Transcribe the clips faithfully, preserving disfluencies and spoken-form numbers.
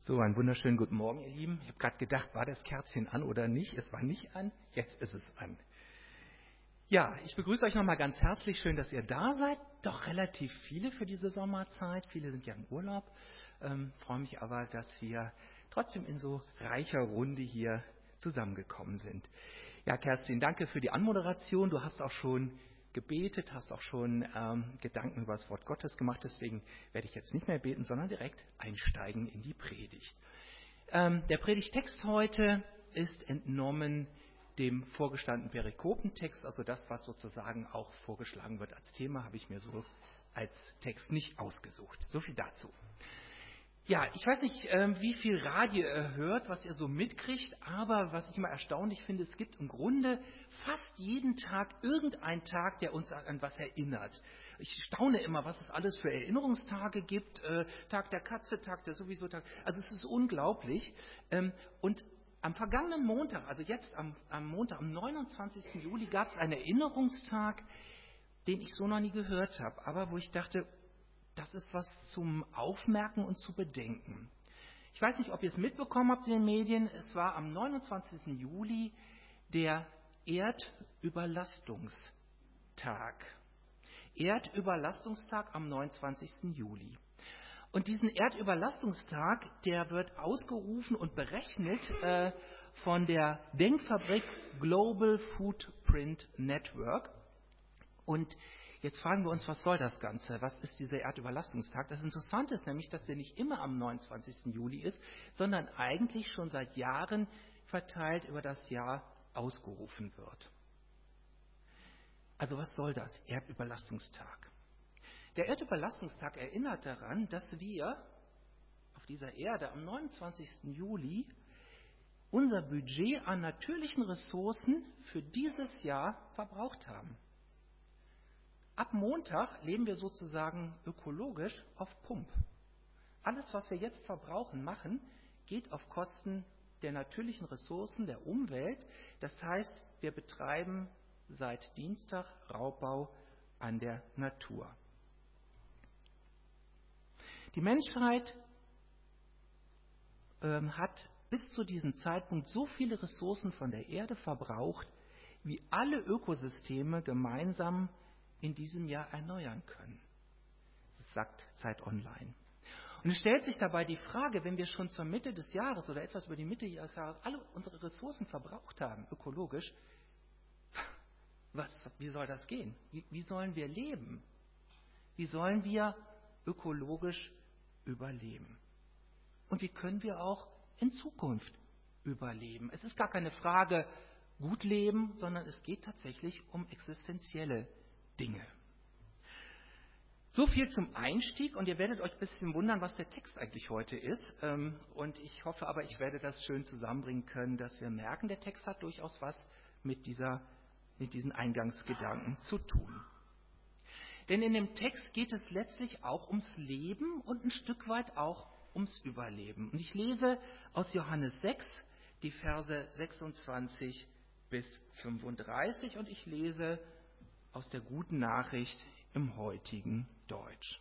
So, einen wunderschönen guten Morgen, ihr Lieben. Ich habe gerade gedacht, war das Kerzchen an oder nicht? Es war nicht an, jetzt ist es an. Ja, ich begrüße euch nochmal ganz herzlich. Schön, dass ihr da seid. Doch relativ viele für diese Sommerzeit. Viele sind ja im Urlaub. Ähm, freue mich aber, dass wir trotzdem in so reicher Runde hier zusammengekommen sind. Ja, Kerstin, danke für die Anmoderation. Du hast auch schon gebetet, hast auch schon ähm, Gedanken über das Wort Gottes gemacht. Deswegen werde ich jetzt nicht mehr beten, sondern direkt einsteigen in die Predigt. Ähm, der Predigtext heute ist entnommen dem vorgestandenen Perikopentext, also das, was sozusagen auch vorgeschlagen wird als Thema, habe ich mir so als Text nicht ausgesucht. So viel dazu. Ja, ich weiß nicht, ähm, wie viel Radio ihr hört, was ihr so mitkriegt, aber was ich immer erstaunlich finde, es gibt im Grunde fast jeden Tag irgendeinen Tag, der uns an was erinnert. Ich staune immer, was es alles für Erinnerungstage gibt, äh, Tag der Katze, Tag der sowieso Tag, also es ist unglaublich. Ähm, und am vergangenen Montag, also jetzt am, am Montag, am neunundzwanzigsten Juli, gab es einen Erinnerungstag, den ich so noch nie gehört habe, aber wo ich dachte, das ist was zum Aufmerken und zu bedenken. Ich weiß nicht, ob ihr es mitbekommen habt in den Medien. Es war am neunundzwanzigsten Juli der Erdüberlastungstag. Erdüberlastungstag am neunundzwanzigsten Juli. Und diesen Erdüberlastungstag, der wird ausgerufen und berechnet äh, von der Denkfabrik Global Footprint Network. Und jetzt fragen wir uns, was soll das Ganze? Was ist dieser Erdüberlastungstag? Das Interessante ist nämlich, dass der nicht immer am neunundzwanzigsten Juli ist, sondern eigentlich schon seit Jahren verteilt über das Jahr ausgerufen wird. Also was soll das? Erdüberlastungstag. Der Erdüberlastungstag erinnert daran, dass wir auf dieser Erde am neunundzwanzigsten Juli unser Budget an natürlichen Ressourcen für dieses Jahr verbraucht haben. Ab Montag leben wir sozusagen ökologisch auf Pump. Alles, was wir jetzt verbrauchen, machen, geht auf Kosten der natürlichen Ressourcen, der Umwelt. Das heißt, wir betreiben seit Dienstag Raubbau an der Natur. Die Menschheit ähm, hat bis zu diesem Zeitpunkt so viele Ressourcen von der Erde verbraucht, wie alle Ökosysteme gemeinsam in diesem Jahr erneuern können. Das sagt Zeit Online. Und es stellt sich dabei die Frage, wenn wir schon zur Mitte des Jahres oder etwas über die Mitte des Jahres alle unsere Ressourcen verbraucht haben, ökologisch, was, wie soll das gehen? Wie, wie sollen wir leben? Wie sollen wir ökologisch überleben? Und wie können wir auch in Zukunft überleben? Es ist gar keine Frage, gut leben, sondern es geht tatsächlich um existenzielle Dinge. So viel zum Einstieg und ihr werdet euch ein bisschen wundern, was der Text eigentlich heute ist. Und ich hoffe aber, ich werde das schön zusammenbringen können, dass wir merken, der Text hat durchaus was mit, dieser, mit diesen Eingangsgedanken zu tun. Denn in dem Text geht es letztlich auch ums Leben und ein Stück weit auch ums Überleben. Und ich lese aus Johannes sechs die Verse sechsundzwanzig bis fünfunddreißig und ich lese aus der Guten Nachricht im heutigen Deutsch.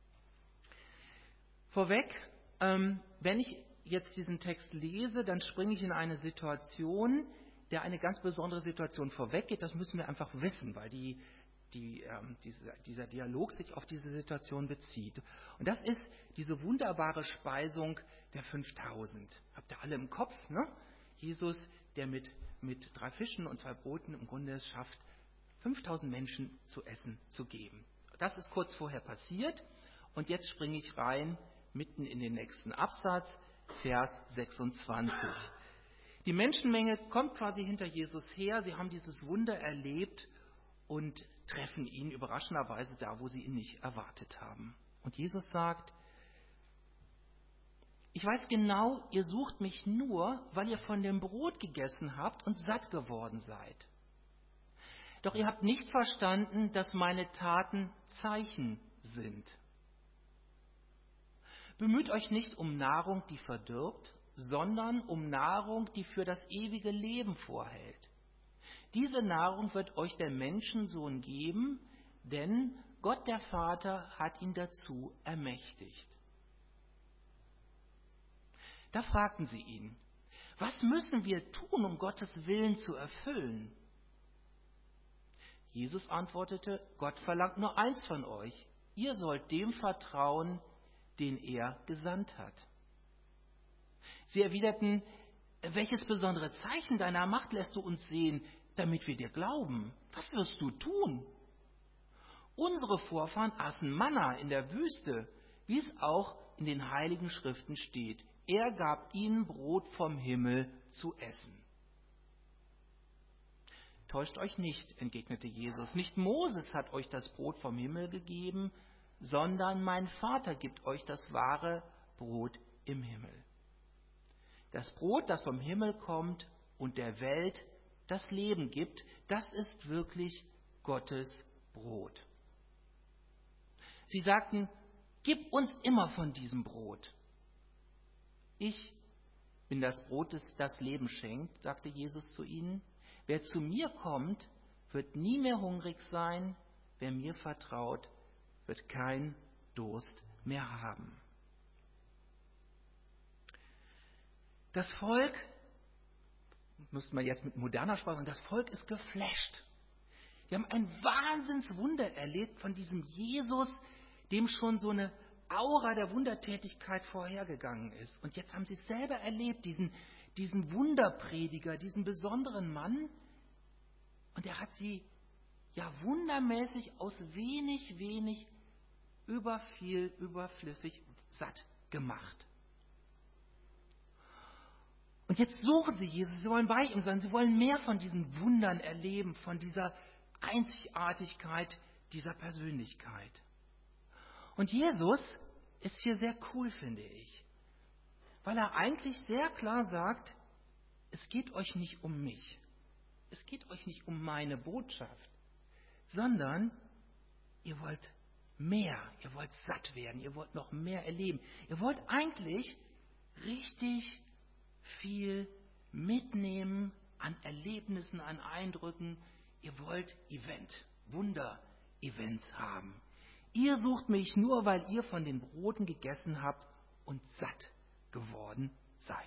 Vorweg, ähm, wenn ich jetzt diesen Text lese, dann springe ich in eine Situation, der eine ganz besondere Situation vorweggeht. Das müssen wir einfach wissen, weil die, die, ähm, diese, dieser Dialog sich auf diese Situation bezieht. Und das ist diese wunderbare Speisung der fünftausend. Habt ihr alle im Kopf, ne? Jesus, der mit, mit drei Fischen und zwei Broten im Grunde es schafft, fünftausend Menschen zu essen zu geben. Das ist kurz vorher passiert und jetzt springe ich rein mitten in den nächsten Absatz, Vers sechsundzwanzig. Die Menschenmenge kommt quasi hinter Jesus her, sie haben dieses Wunder erlebt und treffen ihn überraschenderweise da, wo sie ihn nicht erwartet haben. Und Jesus sagt, ich weiß genau, ihr sucht mich nur, weil ihr von dem Brot gegessen habt und satt geworden seid. Doch ihr habt nicht verstanden, dass meine Taten Zeichen sind. Bemüht euch nicht um Nahrung, die verdirbt, sondern um Nahrung, die für das ewige Leben vorhält. Diese Nahrung wird euch der Menschensohn geben, denn Gott der Vater hat ihn dazu ermächtigt. Da fragten sie ihn: Was müssen wir tun, um Gottes Willen zu erfüllen? Jesus antwortete: Gott verlangt nur eins von euch. Ihr sollt dem vertrauen, den er gesandt hat. Sie erwiderten: Welches besondere Zeichen deiner Macht lässt du uns sehen, damit wir dir glauben? Was wirst du tun? Unsere Vorfahren aßen Manna in der Wüste, wie es auch in den Heiligen Schriften steht. Er gab ihnen Brot vom Himmel zu essen. Täuscht euch nicht, entgegnete Jesus. Nicht Moses hat euch das Brot vom Himmel gegeben, sondern mein Vater gibt euch das wahre Brot im Himmel. Das Brot, das vom Himmel kommt und der Welt das Leben gibt, das ist wirklich Gottes Brot. Sie sagten: Gib uns immer von diesem Brot. Ich bin das Brot, das das Leben schenkt, sagte Jesus zu ihnen. Wer zu mir kommt, wird nie mehr hungrig sein. Wer mir vertraut, wird keinen Durst mehr haben. Das Volk, müsste man jetzt mit moderner Sprache sagen, das Volk ist geflasht. Die haben ein Wahnsinnswunder erlebt von diesem Jesus, dem schon so eine Aura der Wundertätigkeit vorhergegangen ist. Und jetzt haben sie es selber erlebt, diesen, diesen Wunderprediger, diesen besonderen Mann. Und er hat sie ja wundermäßig aus wenig, wenig über viel, überflüssig satt gemacht. Und jetzt suchen sie Jesus, sie wollen bei ihm sein, sie wollen mehr von diesen Wundern erleben, von dieser Einzigartigkeit dieser Persönlichkeit. Und Jesus ist hier sehr cool, finde ich, weil er eigentlich sehr klar sagt, es geht euch nicht um mich, es geht euch nicht um meine Botschaft, sondern ihr wollt mehr, ihr wollt satt werden, ihr wollt noch mehr erleben. Ihr wollt eigentlich richtig viel mitnehmen an Erlebnissen, an Eindrücken. Ihr wollt Event, Wunder-Events haben. Ihr sucht mich nur, weil ihr von den Broten gegessen habt und satt geworden seid.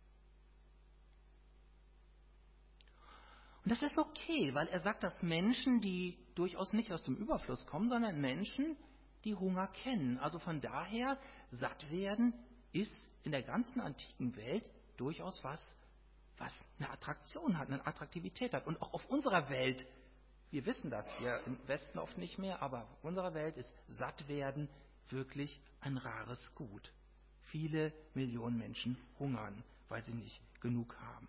Und das ist okay, weil er sagt, dass Menschen, die durchaus nicht aus dem Überfluss kommen, sondern Menschen, die Hunger kennen. Also von daher, satt werden ist in der ganzen antiken Welt durchaus was, was eine Attraktion hat, eine Attraktivität hat. Und auch auf unserer Welt, wir wissen das hier im Westen oft nicht mehr, aber auf unserer Welt ist Sattwerden wirklich ein rares Gut. Viele Millionen Menschen hungern, weil sie nicht genug haben.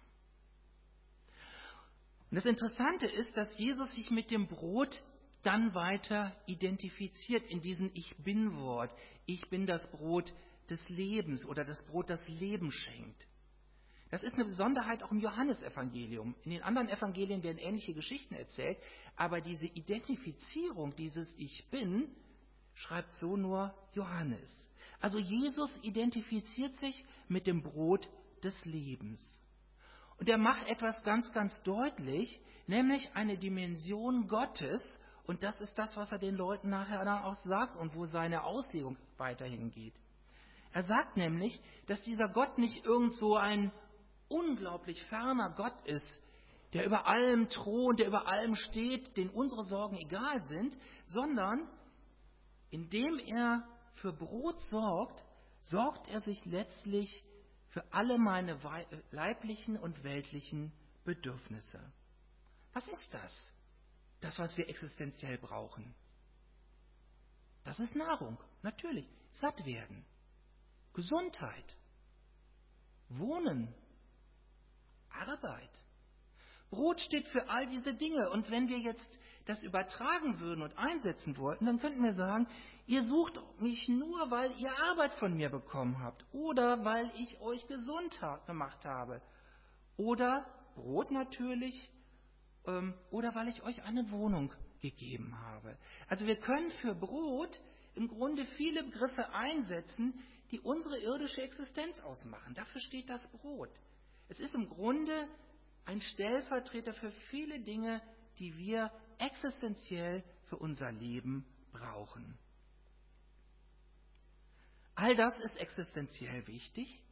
Und das Interessante ist, dass Jesus sich mit dem Brot dann weiter identifiziert in diesem Ich Bin-Wort. Ich bin das Brot des Lebens oder das Brot, das Leben schenkt. Das ist eine Besonderheit auch im Johannesevangelium. In den anderen Evangelien werden ähnliche Geschichten erzählt, aber diese Identifizierung, dieses Ich Bin, schreibt so nur Johannes. Also Jesus identifiziert sich mit dem Brot des Lebens. Und er macht etwas ganz, ganz deutlich, nämlich eine Dimension Gottes. Und das ist das, was er den Leuten nachher dann auch sagt und wo seine Auslegung weiterhin geht. Er sagt nämlich, dass dieser Gott nicht irgend so ein unglaublich ferner Gott ist, der über allem thront, der über allem steht, dem unsere Sorgen egal sind, sondern indem er für Brot sorgt, sorgt er sich letztlich für alle meine leiblichen und weltlichen Bedürfnisse. Was ist das? Das, was wir existenziell brauchen. Das ist Nahrung, natürlich. Satt werden, Gesundheit, Wohnen, Arbeit. Brot steht für all diese Dinge. Und wenn wir jetzt das übertragen würden und einsetzen wollten, dann könnten wir sagen, ihr sucht mich nur, weil ihr Arbeit von mir bekommen habt oder weil ich euch gesund gemacht habe oder Brot natürlich ähm, oder weil ich euch eine Wohnung gegeben habe. Also wir können für Brot im Grunde viele Begriffe einsetzen, die unsere irdische Existenz ausmachen. Dafür steht das Brot. Es ist im Grunde ein Stellvertreter für viele Dinge, die wir existenziell für unser Leben brauchen. All das ist existenziell wichtig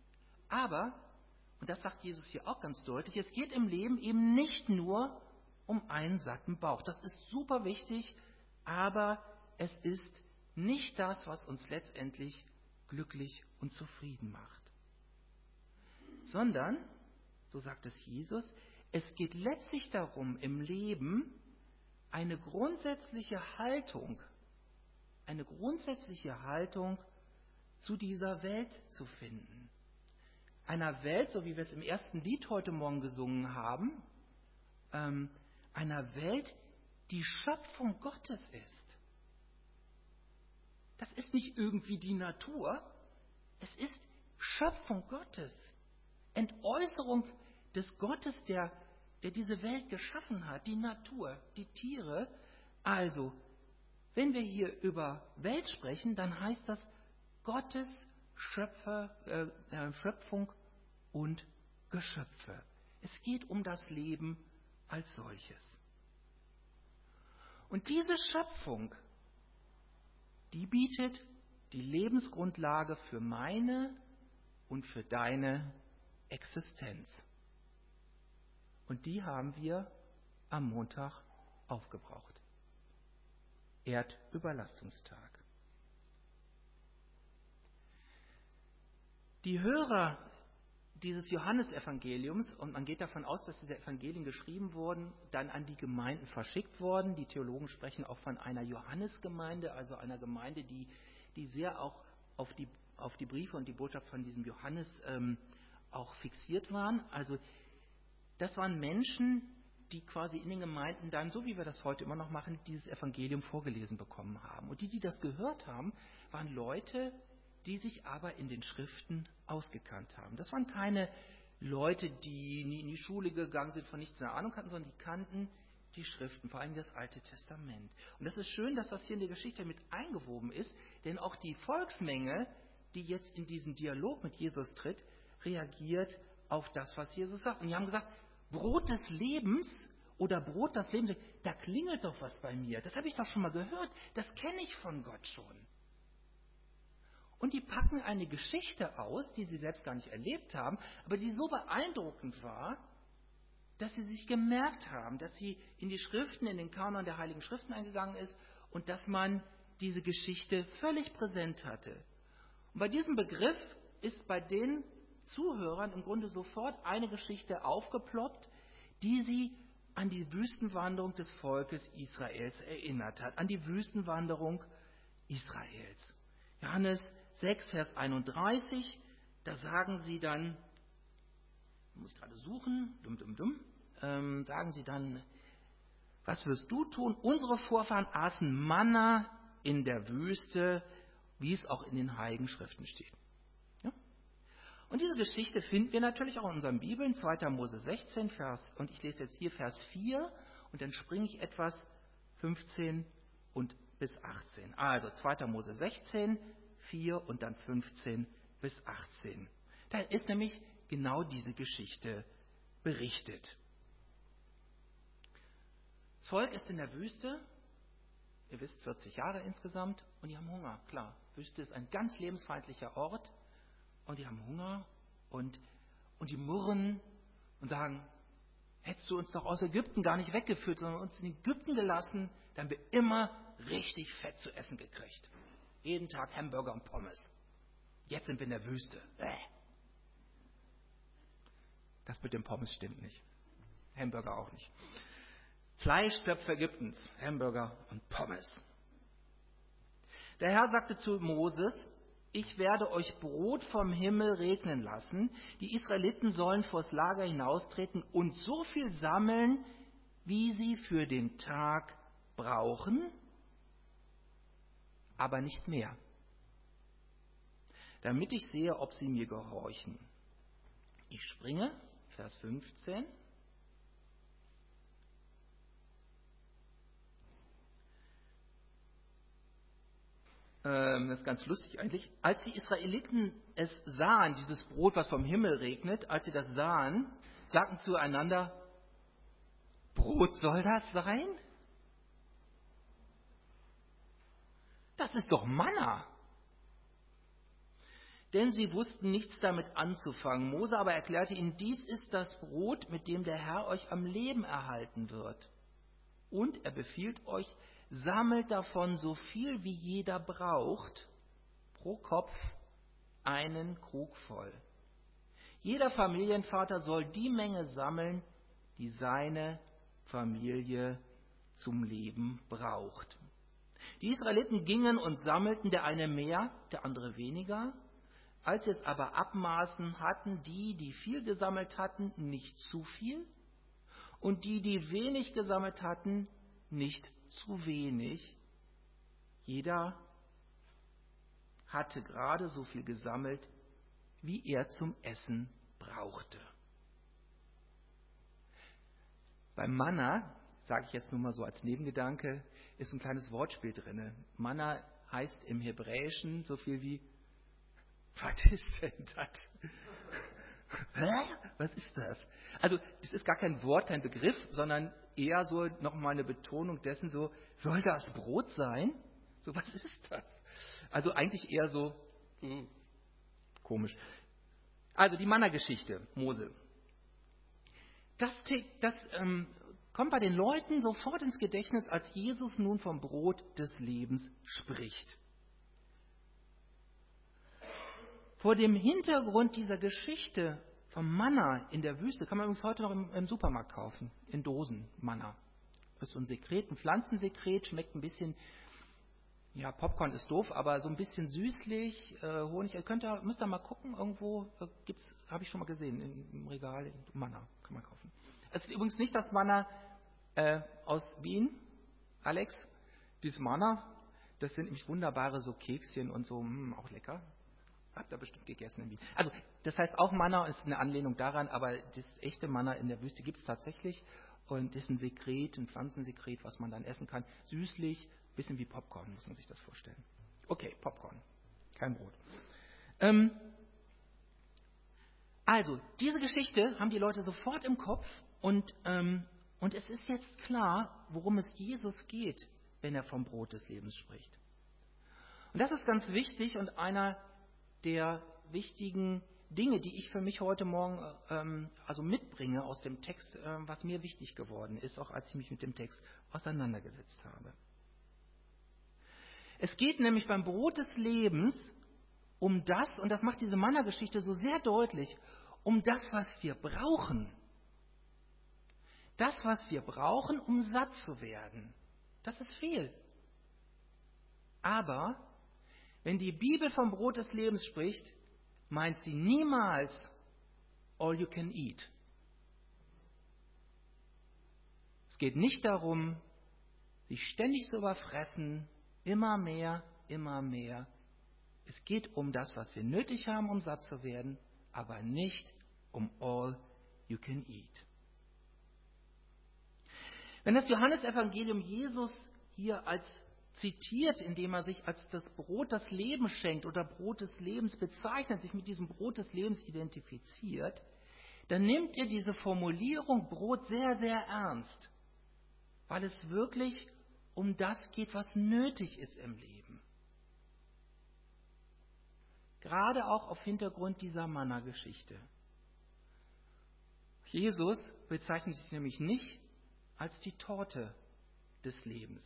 Aber, und das sagt Jesus hier auch ganz deutlich, es geht im Leben eben nicht nur um einen satten Bauch. Das ist super wichtig, aber es ist nicht das, was uns letztendlich glücklich und zufrieden macht. Sondern, so sagt es Jesus, es geht letztlich darum, im Leben eine grundsätzliche Haltung, eine grundsätzliche Haltung zu dieser Welt zu finden. Einer Welt, so wie wir es im ersten Lied heute Morgen gesungen haben, ähm, einer Welt, die Schöpfung Gottes ist. Das ist nicht irgendwie die Natur, es ist Schöpfung Gottes, Entäußerung des Gottes, der, der diese Welt geschaffen hat, die Natur, die Tiere. Also, wenn wir hier über Welt sprechen, dann heißt das Gottes Schöpfer, äh, Schöpfung und Geschöpfe. Es geht um das Leben als solches. Und diese Schöpfung, die bietet die Lebensgrundlage für meine und für deine Existenz. Und die haben wir am Montag aufgebraucht. Erdüberlastungstag. Die Hörer dieses Johannesevangeliums, und man geht davon aus, dass diese Evangelien geschrieben wurden, dann an die Gemeinden verschickt worden. Die Theologen sprechen auch von einer Johannesgemeinde, also einer Gemeinde, die, die sehr auch auf die, auf die Briefe und die Botschaft von diesem Johannes ähm, auch fixiert waren. Also das waren Menschen, die quasi in den Gemeinden dann, so wie wir das heute immer noch machen, dieses Evangelium vorgelesen bekommen haben. Und die, die das gehört haben, waren Leute, die sich aber in den Schriften ausgekannt haben. Das waren keine Leute, die nie in die Schule gegangen sind, von nichts eine Ahnung hatten, sondern die kannten die Schriften, vor allem das Alte Testament. Und das ist schön, dass das hier in der Geschichte mit eingewoben ist, denn auch die Volksmenge, die jetzt in diesen Dialog mit Jesus tritt, reagiert auf das, was Jesus sagt. Und die haben gesagt, Brot des Lebens oder Brot des Lebens, da klingelt doch was bei mir. Das habe ich doch schon mal gehört. Das kenne ich von Gott schon. Und die packen eine Geschichte aus, die sie selbst gar nicht erlebt haben, aber die so beeindruckend war, dass sie sich gemerkt haben, dass sie in die Schriften, in den Kanon der Heiligen Schriften eingegangen ist und dass man diese Geschichte völlig präsent hatte. Und bei diesem Begriff ist bei den Zuhörern im Grunde sofort eine Geschichte aufgeploppt, die sie an die Wüstenwanderung des Volkes Israels erinnert hat, an die Wüstenwanderung Israels. Johannes sechs, Vers einunddreißig, da sagen sie dann, ich muss gerade suchen, dumm, dumm, dumm, ähm, sagen sie dann, was wirst du tun? Unsere Vorfahren aßen Manna in der Wüste, wie es auch in den Heiligen Schriften steht. Ja? Und diese Geschichte finden wir natürlich auch in unseren Bibeln, zweiter Mose sechzehn, Vers, und ich lese jetzt hier Vers vier, und dann springe ich etwas fünfzehn und bis achtzehn. Also zweiter Mose sechzehn, vier und dann fünfzehn bis achtzehn. Da ist nämlich genau diese Geschichte berichtet. Das Volk ist in der Wüste, ihr wisst, vierzig Jahre insgesamt, und die haben Hunger. Klar, Wüste ist ein ganz lebensfeindlicher Ort, und die haben Hunger, und, und die murren und sagen, hättest du uns doch aus Ägypten gar nicht weggeführt, sondern uns in Ägypten gelassen, dann haben wir immer richtig fett zu essen gekriegt. Jeden Tag Hamburger und Pommes. Jetzt sind wir in der Wüste. Bäh. Das mit dem Pommes stimmt nicht. Hamburger auch nicht. Fleischtöpfe Ägyptens, Hamburger und Pommes. Der Herr sagte zu Moses, ich werde euch Brot vom Himmel regnen lassen. Die Israeliten sollen vors Lager hinaustreten und so viel sammeln, wie sie für den Tag brauchen, aber nicht mehr, damit ich sehe, ob sie mir gehorchen. Ich springe, Vers fünfzehn. Ähm, das ist ganz lustig eigentlich. Als die Israeliten es sahen, dieses Brot, was vom Himmel regnet, als sie das sahen, sagten zueinander, Brot soll das sein? Das ist doch Manna. Denn sie wussten nichts damit anzufangen. Mose aber erklärte ihnen, dies ist das Brot, mit dem der Herr euch am Leben erhalten wird. Und er befiehlt euch, sammelt davon so viel, wie jeder braucht, pro Kopf einen Krug voll. Jeder Familienvater soll die Menge sammeln, die seine Familie zum Leben braucht. Die Israeliten gingen und sammelten, der eine mehr, der andere weniger. Als sie es aber abmaßen, hatten die, die viel gesammelt hatten, nicht zu viel, und die, die wenig gesammelt hatten, nicht zu wenig. Jeder hatte gerade so viel gesammelt, wie er zum Essen brauchte. Beim Manna, sage ich jetzt nur mal so als Nebengedanke, ist ein kleines Wortspiel drin. Manna heißt im Hebräischen so viel wie, was ist denn das? Hä? Was ist das? Also das ist gar kein Wort, kein Begriff, sondern eher so nochmal eine Betonung dessen, so, soll das Brot sein? So, was ist das? Also eigentlich eher so hm, komisch. Also die Manna-Geschichte, Mose. Das, das ähm, kommt bei den Leuten sofort ins Gedächtnis, als Jesus nun vom Brot des Lebens spricht. Vor dem Hintergrund dieser Geschichte vom Manna in der Wüste kann man übrigens heute noch im, im Supermarkt kaufen, in Dosen Manna. Das ist so ein Sekret, ein Pflanzensekret, schmeckt ein bisschen, ja, Popcorn ist doof, aber so ein bisschen süßlich, äh, Honig. Ihr könnt da, müsst da mal gucken, irgendwo äh, gibt's, habe ich schon mal gesehen, im, im Regal, Manna kann man kaufen. Es ist übrigens nicht das Manna äh, aus Wien, Alex, dieses Manna, das sind nämlich wunderbare so Kekschen und so, mh, auch lecker. Habt ihr bestimmt gegessen in Wien. Also das heißt auch Manna ist eine Anlehnung daran, aber das echte Manna in der Wüste gibt es tatsächlich und ist ein Sekret, ein Pflanzensekret, was man dann essen kann. Süßlich, bisschen wie Popcorn, muss man sich das vorstellen. Okay, Popcorn, kein Brot. Ähm, also, diese Geschichte haben die Leute sofort im Kopf und, ähm, und es ist jetzt klar, worum es Jesus geht, wenn er vom Brot des Lebens spricht. Und das ist ganz wichtig und einer der wichtigen Dinge, die ich für mich heute Morgen ähm, also mitbringe aus dem Text, äh, was mir wichtig geworden ist, auch als ich mich mit dem Text auseinandergesetzt habe. Es geht nämlich beim Brot des Lebens um das, und das macht diese Manna-Geschichte so sehr deutlich, um das, was wir brauchen. Das, was wir brauchen, um satt zu werden. Das ist viel. Aber wenn die Bibel vom Brot des Lebens spricht, meint sie niemals all you can eat. Es geht nicht darum, sich ständig zu überfressen, immer mehr, immer mehr. Es geht um das, was wir nötig haben, um satt zu werden, aber nicht um all you can eat. Wenn das Johannesevangelium Jesus hier als zitiert, indem er sich als das Brot das Leben schenkt oder Brot des Lebens bezeichnet, sich mit diesem Brot des Lebens identifiziert, dann nimmt er diese Formulierung Brot sehr, sehr ernst, weil es wirklich um das geht, was nötig ist im Leben. Gerade auch auf Hintergrund dieser Manna-Geschichte. Jesus bezeichnet sich nämlich nicht als die Torte des Lebens.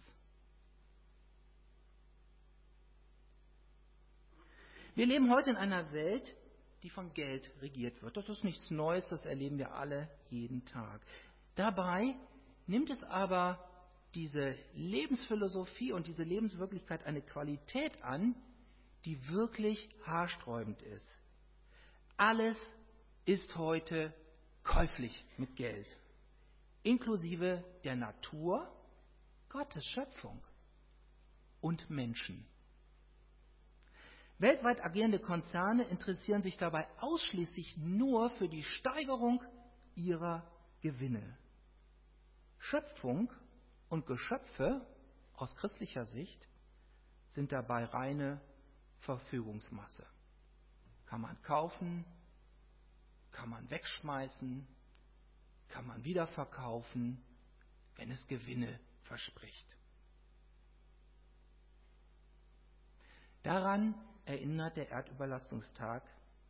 Wir leben heute in einer Welt, die von Geld regiert wird. Das ist nichts Neues, das erleben wir alle jeden Tag. Dabei nimmt es aber diese Lebensphilosophie und diese Lebenswirklichkeit eine Qualität an, die wirklich haarsträubend ist. Alles ist heute käuflich mit Geld, inklusive der Natur, Gottes Schöpfung und Menschen. Weltweit agierende Konzerne interessieren sich dabei ausschließlich nur für die Steigerung ihrer Gewinne. Schöpfung und Geschöpfe aus christlicher Sicht sind dabei reine Verfügungsmasse. Kann man kaufen, kann man wegschmeißen, kann man wiederverkaufen, wenn es Gewinne verspricht. Daran erinnert der Erdüberlastungstag.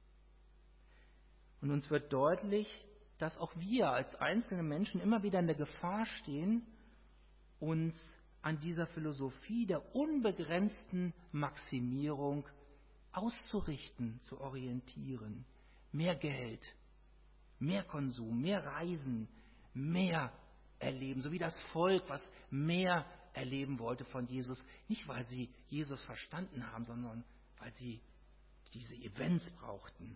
Und uns wird deutlich, dass auch wir als einzelne Menschen immer wieder in der Gefahr stehen, uns an dieser Philosophie der unbegrenzten Maximierung auszurichten, zu orientieren. Mehr Geld, mehr Konsum, mehr Reisen, mehr erleben, so wie das Volk, was mehr erleben wollte von Jesus. Nicht, weil sie Jesus verstanden haben, sondern weil sie diese Events brauchten.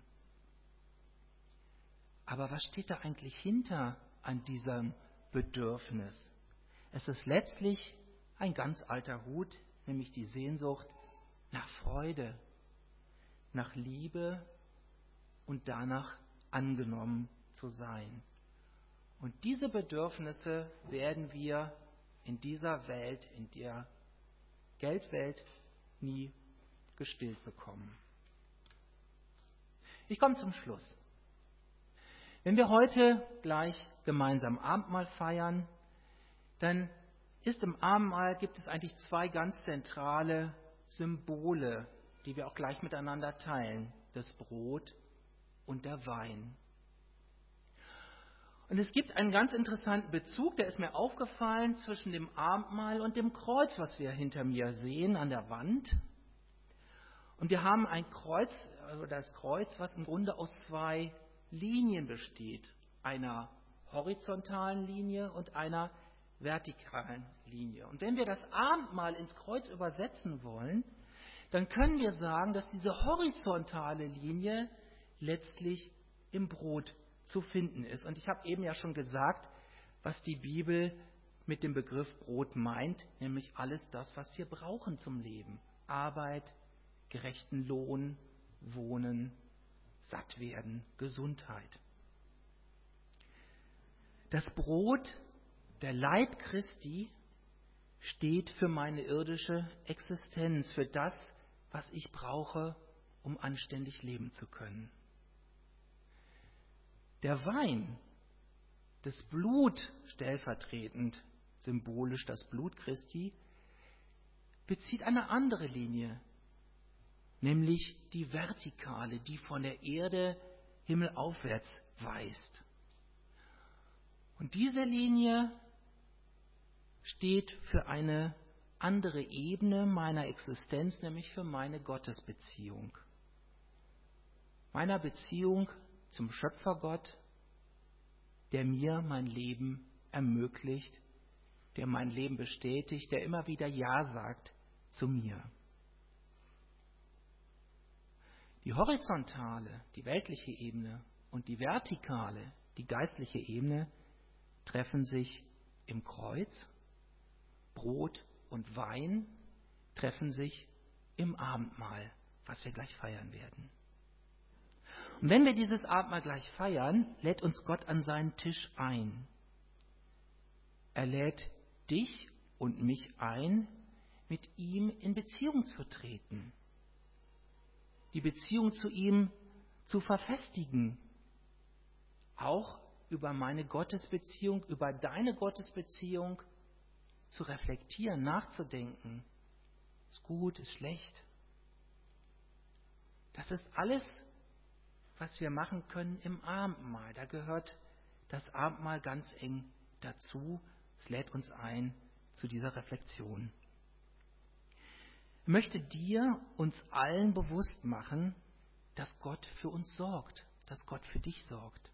Aber was steht da eigentlich hinter an diesem Bedürfnis? Es ist letztlich ein ganz alter Hut, nämlich die Sehnsucht nach Freude, nach Liebe und danach angenommen zu sein. Und diese Bedürfnisse werden wir in dieser Welt, in der Geldwelt, nie gestillt bekommen. Ich komme zum Schluss. Wenn wir heute gleich gemeinsam Abendmahl feiern, dann ist im Abendmahl, gibt es eigentlich zwei ganz zentrale Symbole, die wir auch gleich miteinander teilen: das Brot und der Wein. Und es gibt einen ganz interessanten Bezug, der ist mir aufgefallen, zwischen dem Abendmahl und dem Kreuz, was wir hinter mir sehen an der Wand. Und wir haben ein Kreuz, also das Kreuz, was im Grunde aus zwei Linien besteht, einer horizontalen Linie und einer vertikalen Linie. Und wenn wir das Abendmahl ins Kreuz übersetzen wollen, dann können wir sagen, dass diese horizontale Linie letztlich im Brot zu finden ist. Und ich habe eben ja schon gesagt, was die Bibel mit dem Begriff Brot meint, nämlich alles das, was wir brauchen zum Leben. Arbeit, gerechten Lohn, Wohnen, satt werden, Gesundheit. Das Brot, der Leib Christi, steht für meine irdische Existenz, für das, was ich brauche, um anständig leben zu können. Der Wein, das Blut stellvertretend, symbolisch das Blut Christi, bezieht eine andere Linie, nämlich die vertikale, die von der Erde himmelaufwärts weist. Und diese Linie steht für eine andere Ebene meiner Existenz, nämlich für meine Gottesbeziehung. Meiner Beziehung zum Schöpfergott, der mir mein Leben ermöglicht, der mein Leben bestätigt, der immer wieder Ja sagt zu mir. Die horizontale, die weltliche Ebene und die vertikale, die geistliche Ebene treffen sich im Kreuz. Brot und Wein treffen sich im Abendmahl, was wir gleich feiern werden. Und wenn wir dieses Abendmahl gleich feiern, lädt uns Gott an seinen Tisch ein. Er lädt dich und mich ein, mit ihm in Beziehung zu treten, die Beziehung zu ihm zu verfestigen, auch über meine Gottesbeziehung, über deine Gottesbeziehung zu reflektieren, nachzudenken. Ist gut, ist schlecht. Das ist alles, was wir machen können im Abendmahl. Da gehört das Abendmahl ganz eng dazu. Es lädt uns ein zu dieser Reflexion. Ich möchte dir, uns allen bewusst machen, dass Gott für uns sorgt, dass Gott für dich sorgt.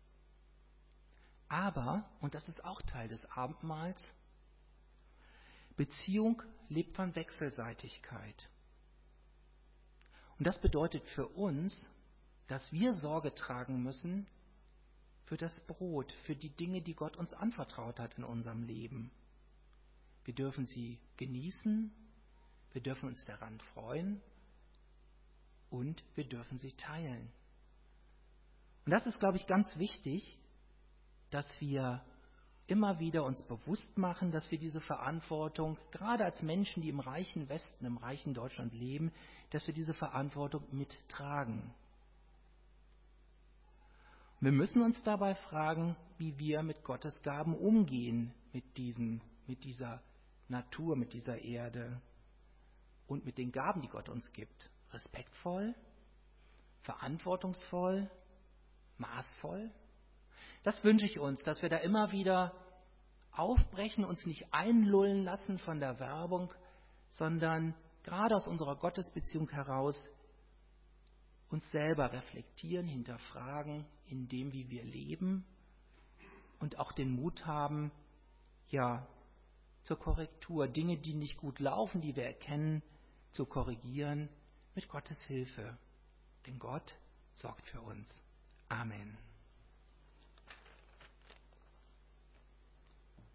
Aber, und das ist auch Teil des Abendmahls, Beziehung lebt von Wechselseitigkeit. Und das bedeutet für uns, dass wir Sorge tragen müssen für das Brot, für die Dinge, die Gott uns anvertraut hat in unserem Leben. Wir dürfen sie genießen, wir dürfen uns daran freuen und wir dürfen sie teilen. Und das ist, glaube ich, ganz wichtig, dass wir immer wieder uns bewusst machen, dass wir diese Verantwortung, gerade als Menschen, die im reichen Westen, im reichen Deutschland leben, dass wir diese Verantwortung mittragen. Wir müssen uns dabei fragen, wie wir mit Gottes Gaben umgehen, mit diesem, mit dieser Natur, mit dieser Erde und mit den Gaben, die Gott uns gibt. respektvoll, verantwortungsvoll, maßvoll. Das wünsche ich uns, dass wir da immer wieder aufbrechen, uns nicht einlullen lassen von der Werbung, sondern gerade aus unserer Gottesbeziehung heraus uns selber reflektieren, hinterfragen, in dem, wie wir leben und auch den Mut haben, ja, zur Korrektur, Dinge, die nicht gut laufen, die wir erkennen, zu korrigieren mit Gottes Hilfe. Denn Gott sorgt für uns. Amen.